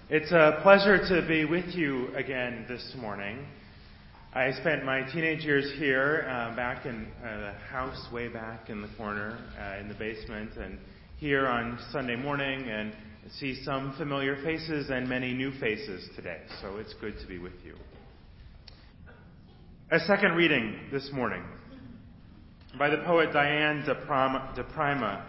It's a pleasure to be with you again this morning. I spent my teenage years here, back in the house way back in the corner, in the basement, and here on Sunday morning, and see some familiar faces and many new faces today. So it's good to be with you. A second reading this morning by the poet Diane de Prima,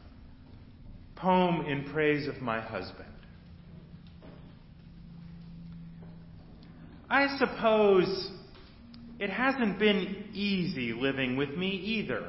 Poem in Praise of My Husband. I suppose it hasn't been easy living with me either.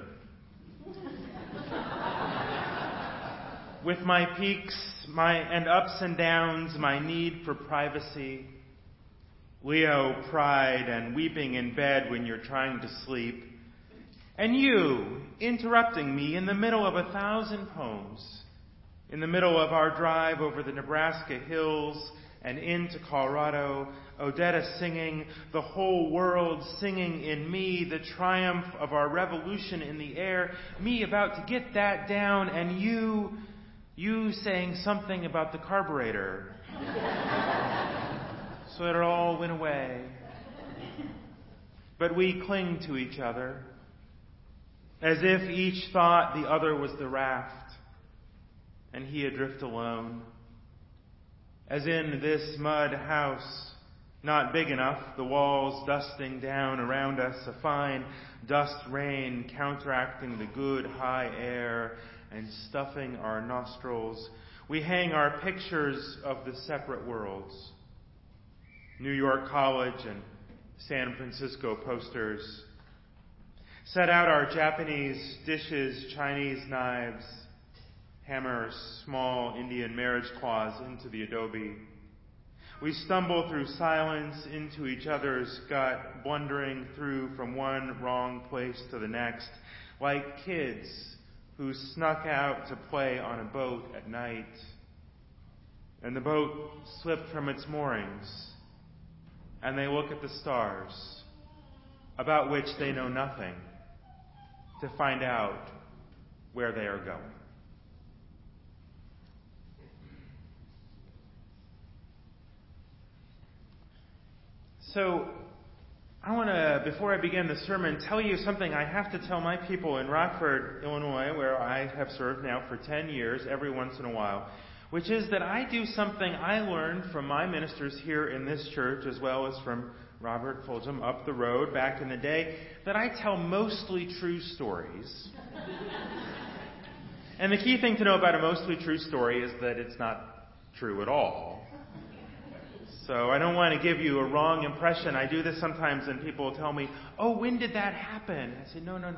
With my peaks, and ups and downs, my need for privacy, Leo pride and weeping in bed when you're trying to sleep, and you interrupting me in the middle of 1,000 poems, in the middle of our drive over the Nebraska hills and into Colorado, Odetta singing, the whole world singing in me, the triumph of our revolution in the air, me about to get that down, and you saying something about the carburetor. So it all went away. But we cling to each other, as if each thought the other was the raft, and he adrift alone. As in this mud house, not big enough, the walls dusting down around us, a fine dust rain counteracting the good high air and stuffing our nostrils. We hang our pictures of the separate worlds. New York College and San Francisco posters. Set out our Japanese dishes, Chinese knives, hammers, small Indian marriage claws into the adobe. We stumble through silence into each other's gut, blundering through from one wrong place to the next, like kids who snuck out to play on a boat at night. And the boat slipped from its moorings, and they look at the stars, about which they know nothing, to find out where they are going. So, I want to, before I begin the sermon, tell you something I have to tell my people in Rockford, Illinois, where I have served now for 10 years, every once in a while, which is that I do something I learned from my ministers here in this church, as well as from Robert Fulgham up the road back in the day, that I tell mostly true stories. And the key thing to know about a mostly true story is that it's not true at all. So I don't want to give you a wrong impression. I do this sometimes and people will tell me, "Oh, when did that happen?" I say, No.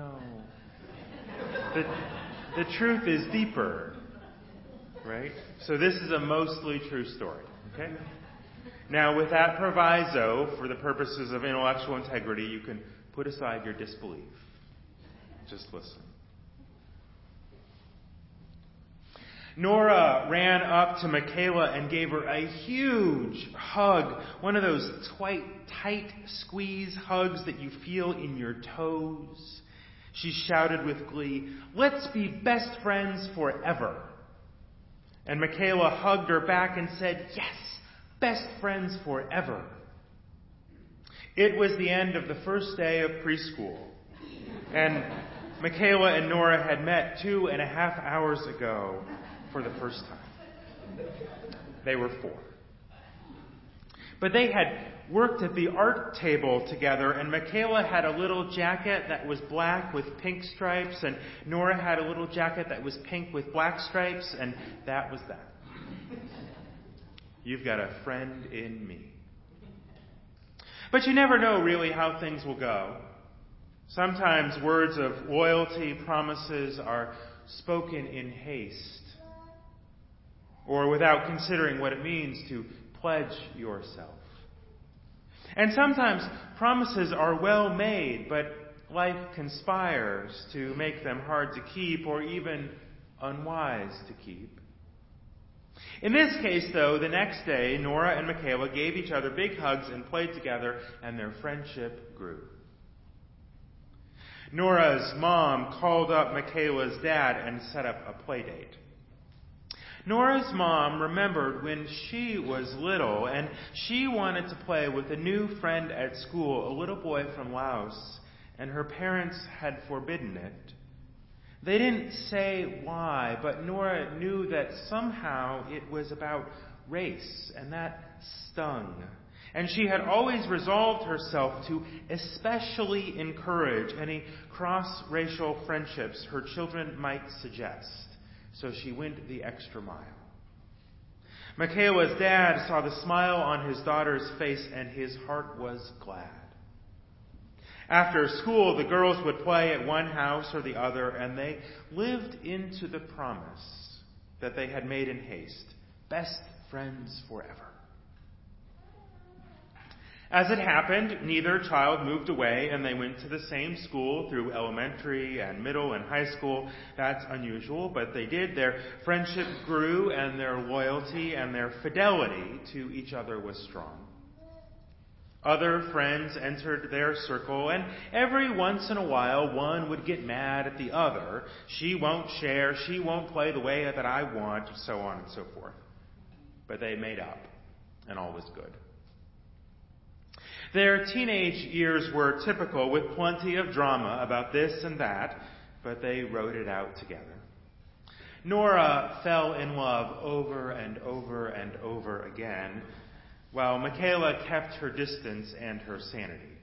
The truth is deeper, right? So this is a mostly true story, okay? Now, with that proviso, for the purposes of intellectual integrity, you can put aside your disbelief. Just listen. Nora ran up to Michaela and gave her a huge hug, one of those tight squeeze hugs that you feel in your toes. She shouted with glee, "Let's be best friends forever." And Michaela hugged her back and said, "Yes, best friends forever." It was the end of the first day of preschool, and Michaela and Nora had met 2.5 hours ago. For the first time. They were 4. But they had worked at the art table together, and Michaela had a little jacket that was black with pink stripes, and Nora had a little jacket that was pink with black stripes, and that was that. You've got a friend in me. But you never know really how things will go. Sometimes words of loyalty, promises are spoken in haste, or without considering what it means to pledge yourself. And sometimes promises are well made, but life conspires to make them hard to keep, or even unwise to keep. In this case, though, the next day, Nora and Michaela gave each other big hugs and played together, and their friendship grew. Nora's mom called up Michaela's dad and set up a play date. Nora's mom remembered when she was little and she wanted to play with a new friend at school, a little boy from Laos, and her parents had forbidden it. They didn't say why, but Nora knew that somehow it was about race, and that stung. And she had always resolved herself to especially encourage any cross-racial friendships her children might suggest. So she went the extra mile. Michaela's dad saw the smile on his daughter's face, and his heart was glad. After school, the girls would play at one house or the other, and they lived into the promise that they had made in haste, best friends forever. As it happened, neither child moved away, and they went to the same school through elementary and middle and high school. That's unusual, but they did. Their friendship grew, and their loyalty and their fidelity to each other was strong. Other friends entered their circle, and every once in a while one would get mad at the other. She won't share, she won't play the way that I want, so on and so forth. But they made up, and all was good. Their teenage years were typical, with plenty of drama about this and that, but they rode it out together. Nora fell in love over and over and over again, while Michaela kept her distance and her sanity.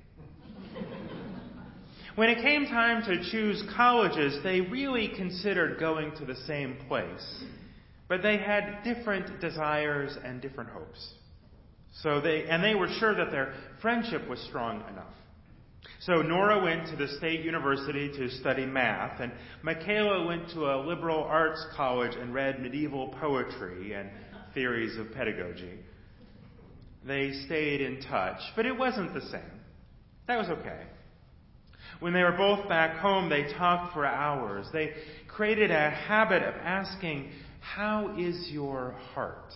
When it came time to choose colleges, they really considered going to the same place, but they had different desires and different hopes. They were sure that their friendship was strong enough. So Nora went to the state university to study math, and Michaela went to a liberal arts college and read medieval poetry and theories of pedagogy. They stayed in touch, but it wasn't the same. That was okay. When they were both back home, they talked for hours. They created a habit of asking, "How is your heart?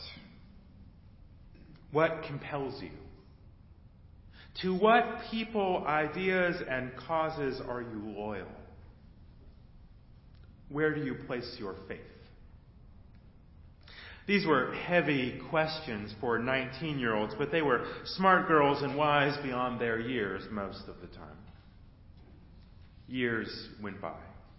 What compels you? To what people, ideas, and causes are you loyal? Where do you place your faith?" These were heavy questions for 19-year-olds, but they were smart girls and wise beyond their years most of the time. Years went by.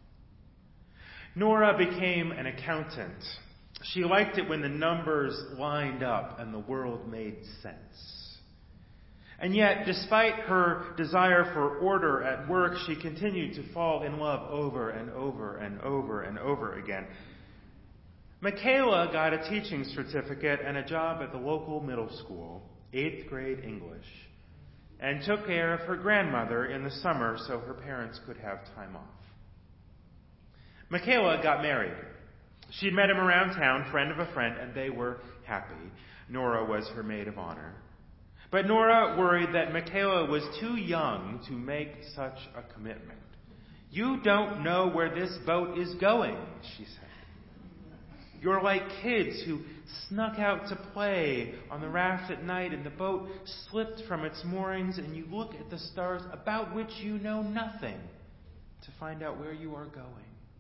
Nora became an accountant. She liked it when the numbers lined up and the world made sense. And yet, despite her desire for order at work, she continued to fall in love over and over and over and over again. Michaela got a teaching certificate and a job at the local middle school, 8th grade English, and took care of her grandmother in the summer so her parents could have time off. Michaela got married. She'd met him around town, friend of a friend, and they were happy. Nora was her maid of honor. But Nora worried that Michaela was too young to make such a commitment. "You don't know where this boat is going," she said. "You're like kids who snuck out to play on the raft at night and the boat slipped from its moorings and you look at the stars about which you know nothing to find out where you are going."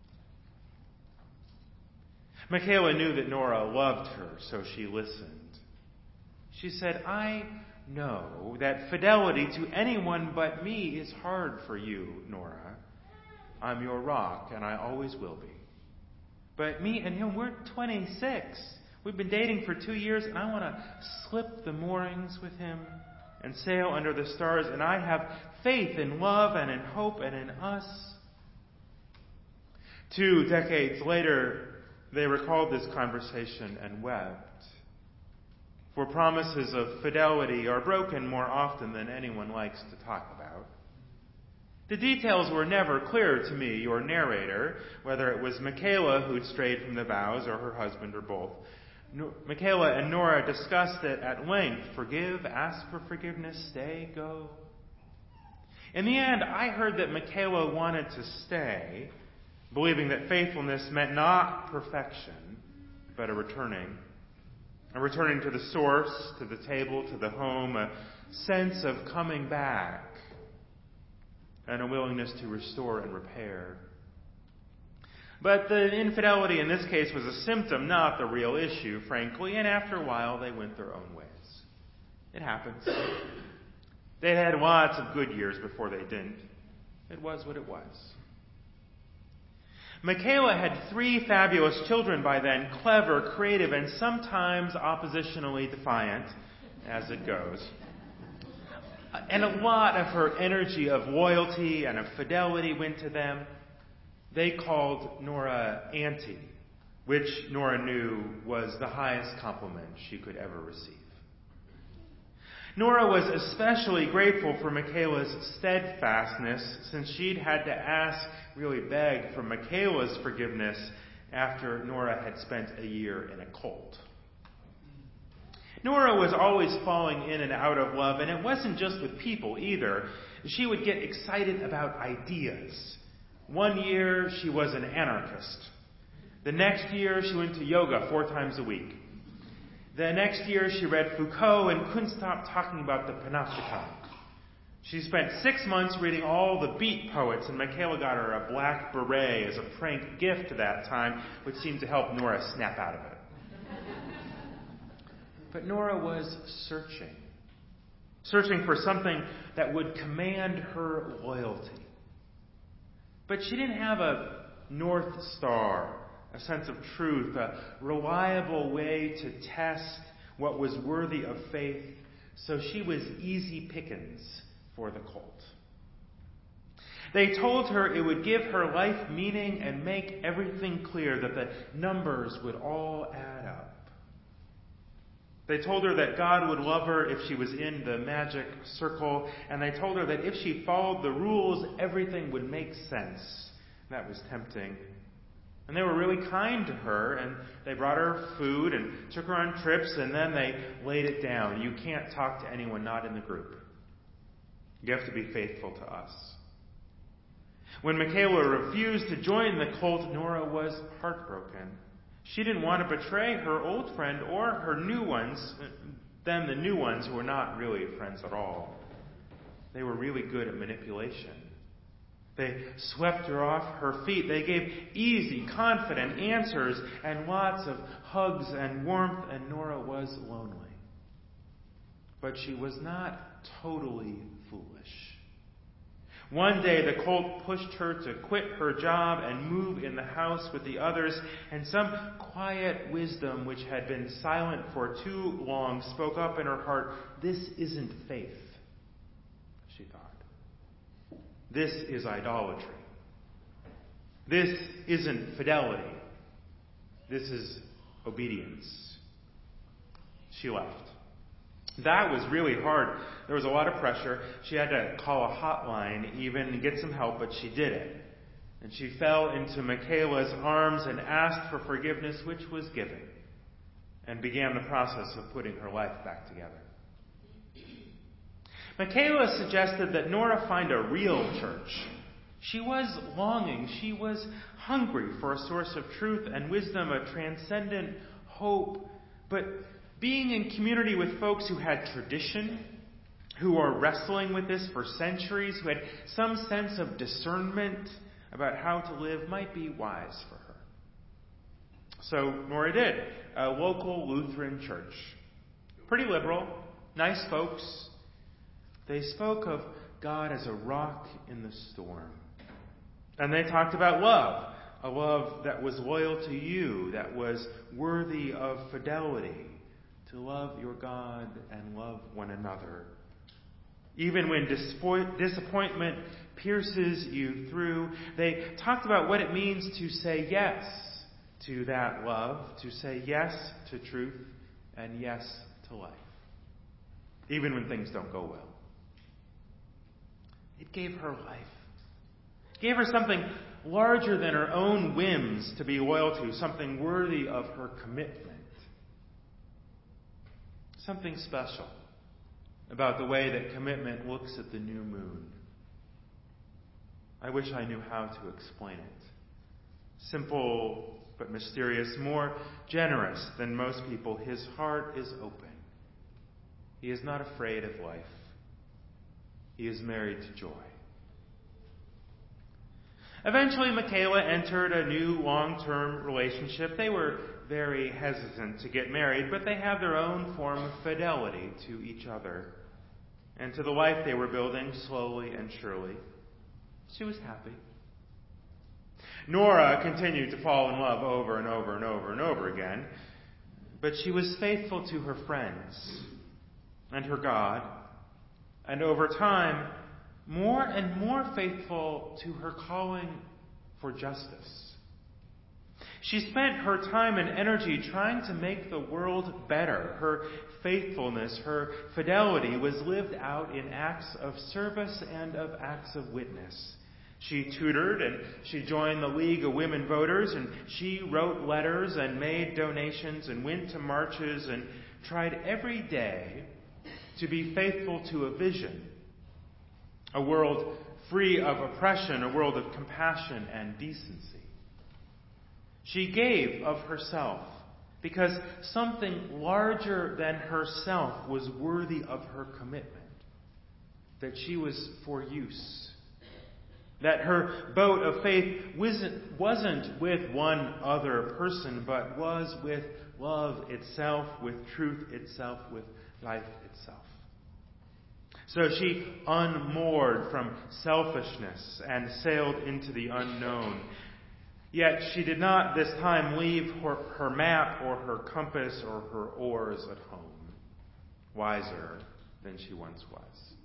Michaela knew that Nora loved her, so she listened. She said, "I know that fidelity to anyone but me is hard for you, Nora. I'm your rock, and I always will be. But me and him, we're 26. We've been dating for 2 years, and I want to slip the moorings with him and sail under the stars, and I have faith in love and in hope and in us." 2 decades later, they recalled this conversation and wept. For promises of fidelity are broken more often than anyone likes to talk about. The details were never clear to me, your narrator, whether it was Michaela who'd strayed from the vows or her husband or both. Michaela and Nora discussed it at length. Forgive, ask for forgiveness, stay, go. In the end, I heard that Michaela wanted to stay, believing that faithfulness meant not perfection, but a returning to the source, to the table, to the home, a sense of coming back, and a willingness to restore and repair. But the infidelity in this case was a symptom, not the real issue, frankly, and after a while they went their own ways. It happens. They had lots of good years before they didn't. It was what it was. Michaela had 3 fabulous children by then, clever, creative, and sometimes oppositionally defiant, as it goes. And a lot of her energy of loyalty and of fidelity went to them. They called Nora Auntie, which Nora knew was the highest compliment she could ever receive. Nora was especially grateful for Michaela's steadfastness, since she'd had to ask, really beg, for Michaela's forgiveness after Nora had spent a year in a cult. Nora was always falling in and out of love, and it wasn't just with people either. She would get excited about ideas. One year, she was an anarchist. The next year, she went to yoga 4 times a week. The next year, she read Foucault and couldn't stop talking about the Panopticon. She spent 6 months reading all the beat poets, and Michaela got her a black beret as a prank gift that time, which seemed to help Nora snap out of it. But Nora was searching for something that would command her loyalty. But she didn't have a North Star, a sense of truth, a reliable way to test what was worthy of faith, so she was easy pickings for the cult. They told her it would give her life meaning and make everything clear, that the numbers would all add up. They told her that God would love her if she was in the magic circle, and they told her that if she followed the rules, everything would make sense. That was tempting. And they were really kind to her, and they brought her food and took her on trips, and then they laid it down. You can't talk to anyone not in the group. You have to be faithful to us. When Michaela refused to join the cult, Nora was heartbroken. She didn't want to betray her old friend or her new ones, the new ones who were not really friends at all. They were really good at manipulation. They swept her off her feet. They gave easy, confident answers and lots of hugs and warmth, and Nora was lonely. But she was not totally foolish. One day, the cult pushed her to quit her job and move in the house with the others, and some quiet wisdom, which had been silent for too long, spoke up in her heart. This isn't faith, she thought. This is idolatry. This isn't fidelity. This is obedience. She left. That was really hard. There was a lot of pressure. She had to call a hotline even and get some help, but she did it. And she fell into Michaela's arms and asked for forgiveness, which was given, and began the process of putting her life back together. Michaela suggested that Nora find a real church. She was longing, she was hungry for a source of truth and wisdom, a transcendent hope, but being in community with folks who had tradition, who are wrestling with this for centuries, who had some sense of discernment about how to live, might be wise for her. So Nora did. A local Lutheran church. Pretty liberal, nice folks. They spoke of God as a rock in the storm. And they talked about love. A love that was loyal to you, that was worthy of fidelity. To love your God and love one another. Even when disappointment pierces you through, they talked about what it means to say yes to that love, to say yes to truth, and yes to life. Even when things don't go well. It gave her life. It gave her something larger than her own whims to be loyal to, something worthy of her commitment. Something special about the way that commitment looks at the new moon. I wish I knew how to explain it. Simple but mysterious, more generous than most people. His heart is open. He is not afraid of life. He is married to joy. Eventually, Michaela entered a new long-term relationship. They were very hesitant to get married, but they had their own form of fidelity to each other and to the life they were building slowly and surely. She was happy. Nora continued to fall in love over and over and over and over again, but she was faithful to her friends and her God, and over time, more and more faithful to her calling for justice. She spent her time and energy trying to make the world better. Her faithfulness, her fidelity was lived out in acts of service and of acts of witness. She tutored and she joined the League of Women Voters, and she wrote letters and made donations and went to marches and tried every day to be faithful to a vision. A world free of oppression, a world of compassion and decency. She gave of herself because something larger than herself was worthy of her commitment. That she was for use. That her boat of faith wasn't with one other person, but was with love itself, with truth itself, with life itself. So she unmoored from selfishness and sailed into the unknown. Yet she did not this time leave her map or her compass or her oars at home, wiser than she once was.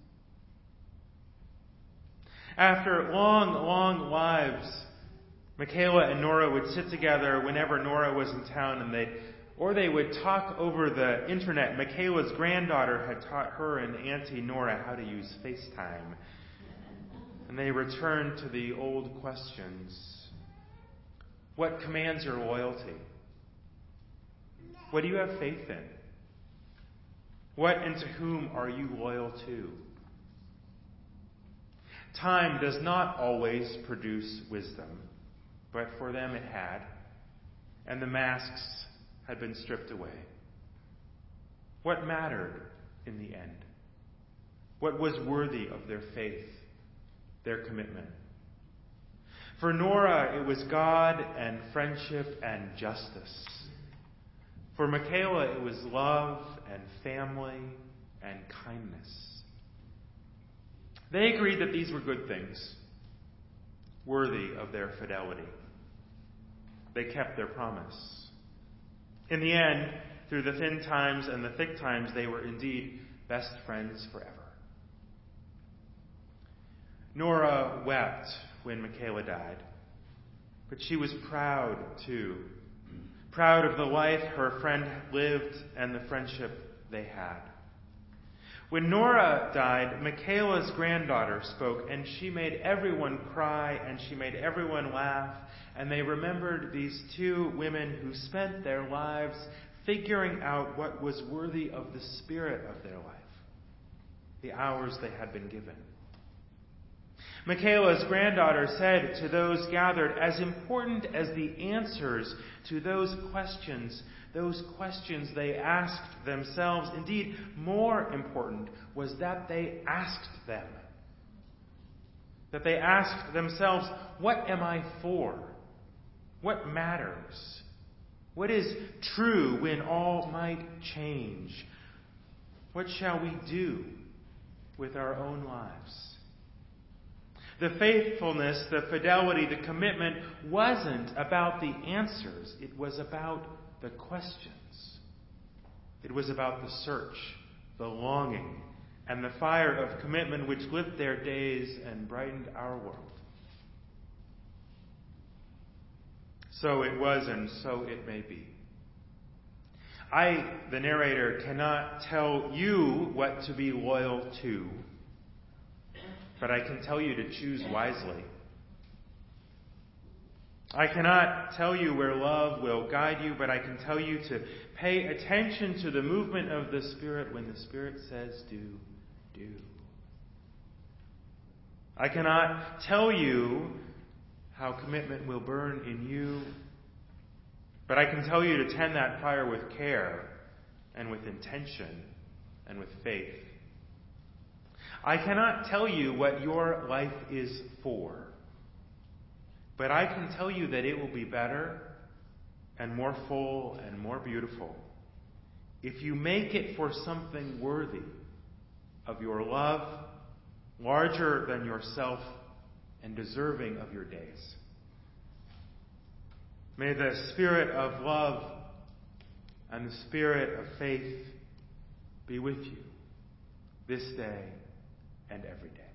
After long, long lives, Michaela and Nora would sit together whenever Nora was in town, and they would talk over the internet. Michaela's granddaughter had taught her and Auntie Nora how to use FaceTime. And they returned to the old questions. What commands your loyalty? What do you have faith in? What and to whom are you loyal to? Time does not always produce wisdom, but for them it had, and the masks had been stripped away. What mattered in the end? What was worthy of their faith, their commitment? For Nora, it was God and friendship and justice. For Michaela, it was love and family and kindness. They agreed that these were good things, worthy of their fidelity. They kept their promise. In the end, through the thin times and the thick times, they were indeed best friends forever. Nora wept when Michaela died, but she was proud too. Proud of the life her friend lived and the friendship they had. When Nora died, Michaela's granddaughter spoke, and she made everyone cry and she made everyone laugh, and they remembered these two women who spent their lives figuring out what was worthy of the spirit of their life, the hours they had been given. Michaela's granddaughter said to those gathered, as important as the answers to those questions they asked themselves, indeed, more important was that they asked them. That they asked themselves, what am I for? What matters? What is true when all might change? What shall we do with our own lives? The faithfulness, the fidelity, the commitment wasn't about the answers. It was about the questions. It was about the search, the longing, and the fire of commitment which lit their days and brightened our world. So it was, and so it may be. I, the narrator, cannot tell you what to be loyal to, but I can tell you to choose wisely. I cannot tell you where love will guide you, but I can tell you to pay attention to the movement of the Spirit when the Spirit says do. I cannot tell you how commitment will burn in you, but I can tell you to tend that fire with care and with intention and with faith. I cannot tell you what your life is for, But I can tell you that it will be better and more full and more beautiful if you make it for something worthy of your love, larger than yourself and deserving of your days. May the spirit of love and the spirit of faith be with you this day and every day.